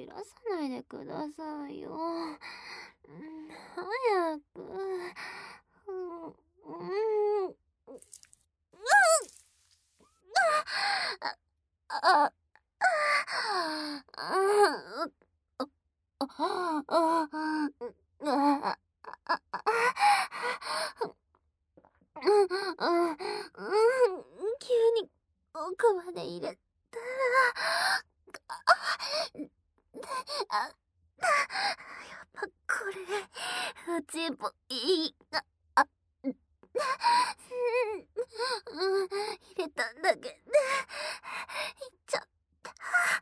じらさないでくださいよ。早く。あ、急に奥まで入れたら、やっぱこれ、内もいいが、入れたんだけど、いっちゃった。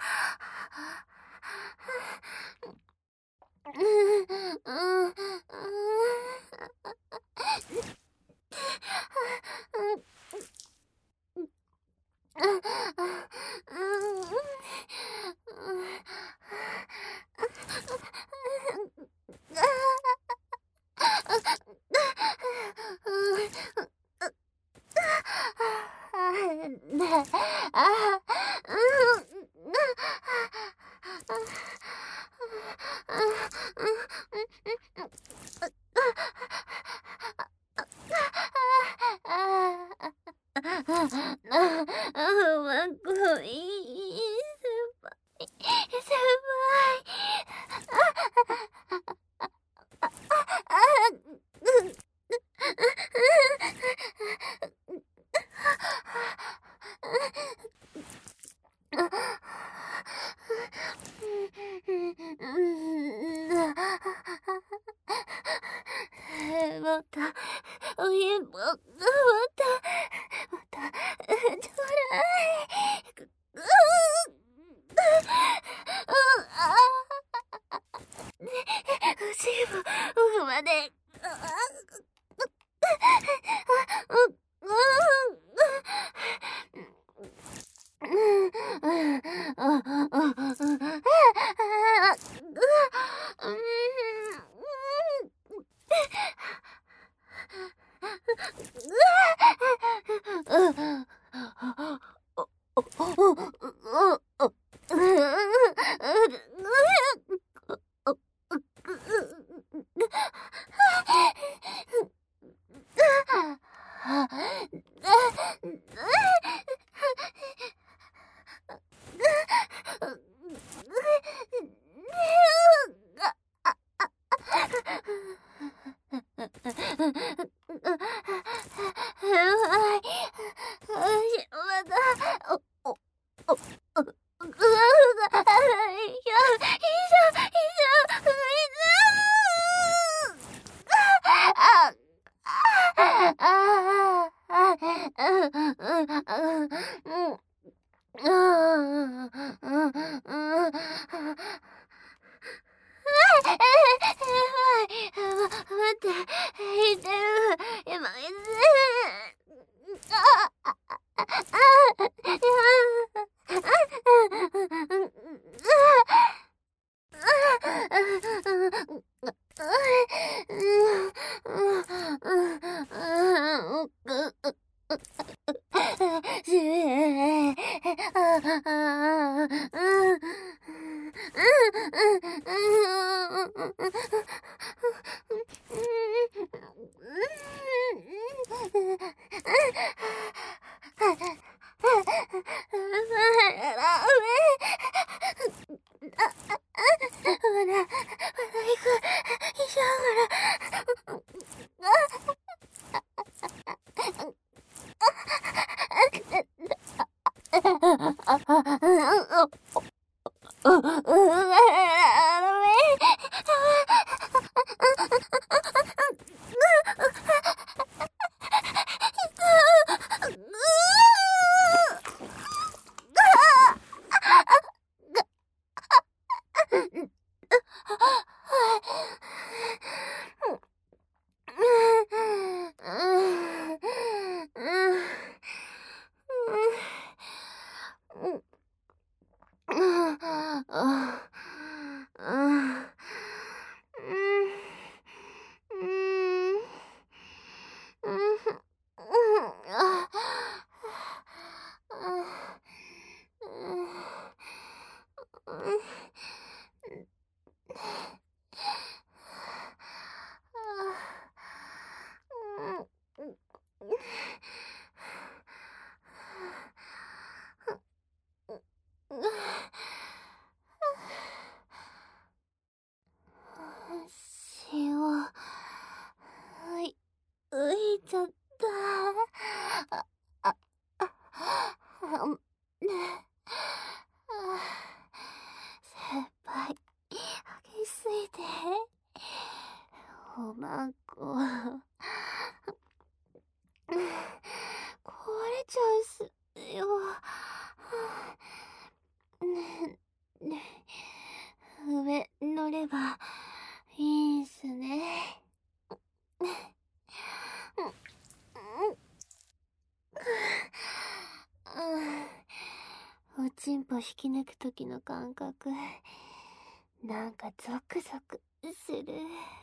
マコいい先また、お湯も、また、ちょうだい。後ろ、奥まで。待って、言ってる。今、 いちゃった。あ、あ、ね先輩、激しすぎて、おまんこ、壊れちゃうっすよ。ね、上乗ればいいんすね。おちんぽ引き抜く時の感覚、なんかゾクゾクする。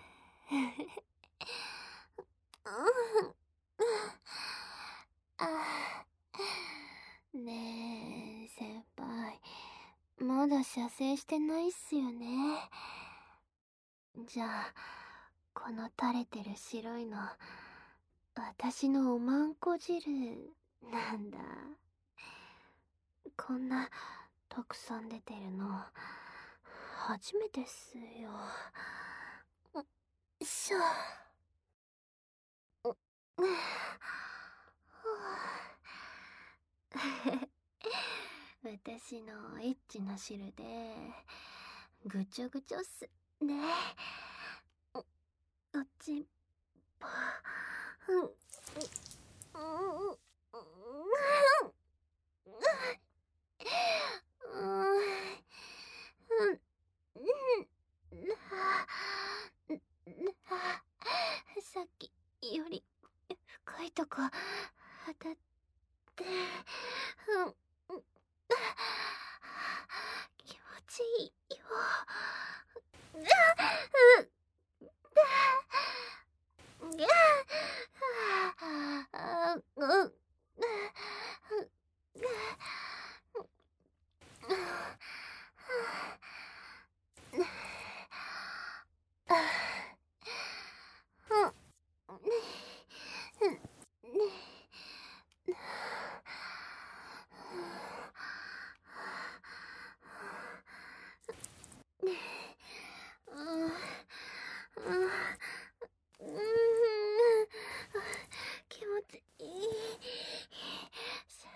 ねえ、先輩。まだ射精してないっすよね。じゃあ、この垂れてる白いの、私のおまんこ汁なんだ。こんなたくさん出てるの初めてっすよ。よいしょ。私のエッチな汁でぐちょぐちょっすね。おちんぽ。さっきより深いとこ当たって、気持ちいいよ。気持ちいい。先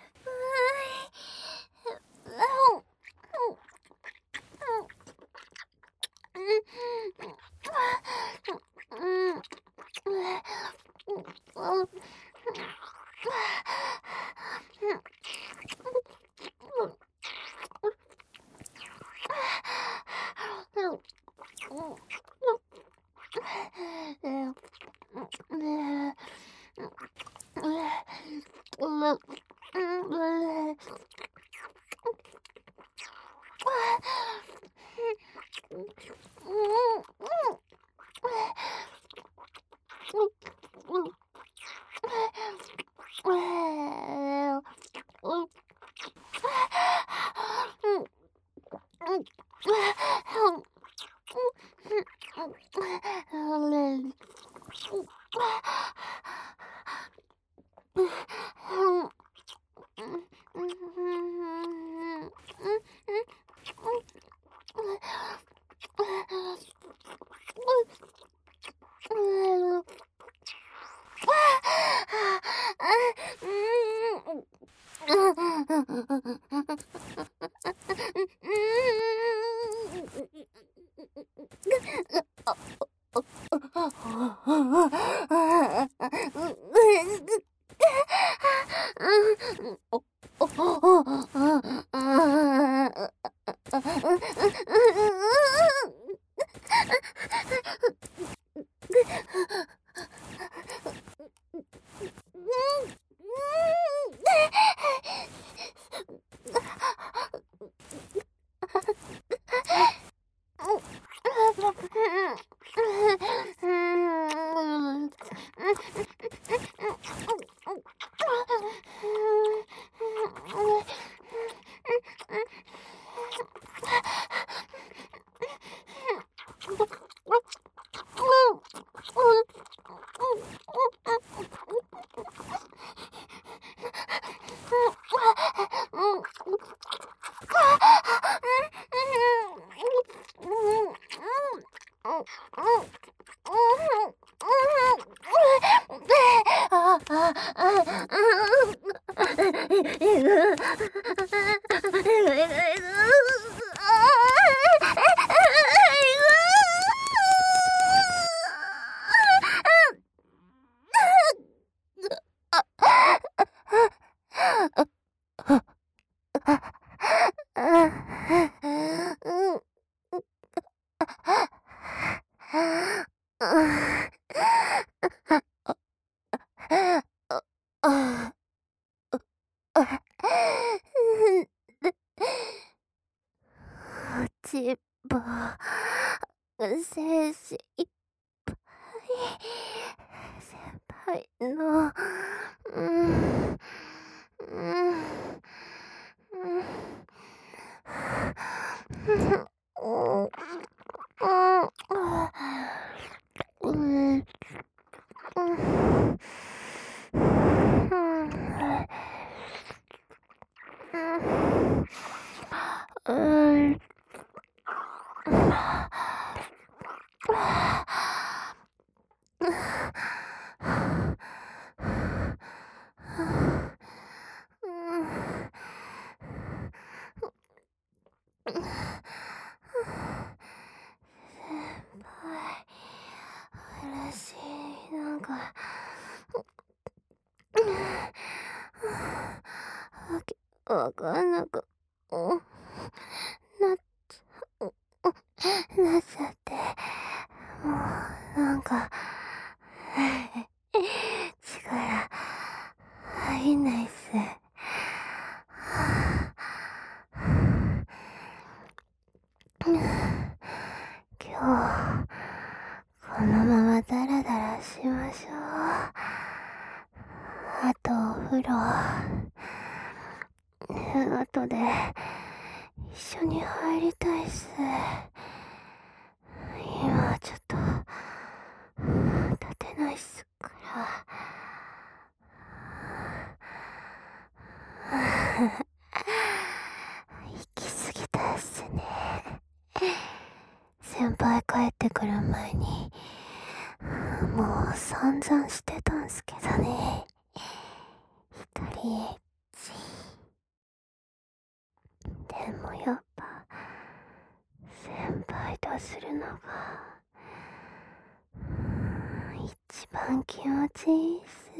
の、うん、うん、うん、うん、うん、嵐、なんか、わかんなく、なっなっちゃって、もう、なんか、力、入んないっす。今日、このままダラダラしましょう。あとお風呂。後で、一緒に入りたいっす。今ちょっと、立てないっすから。行き過ぎたっすね。先輩帰ってくる前に、もう散々してたんすけどね。一人エッチ。でもやっぱ、先輩とするのが、一番気持ちいいっす。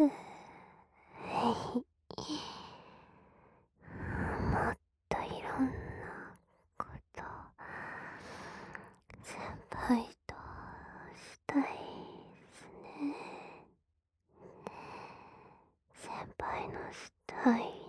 もっといろんなこと、先輩としたいっすね。先輩のしたい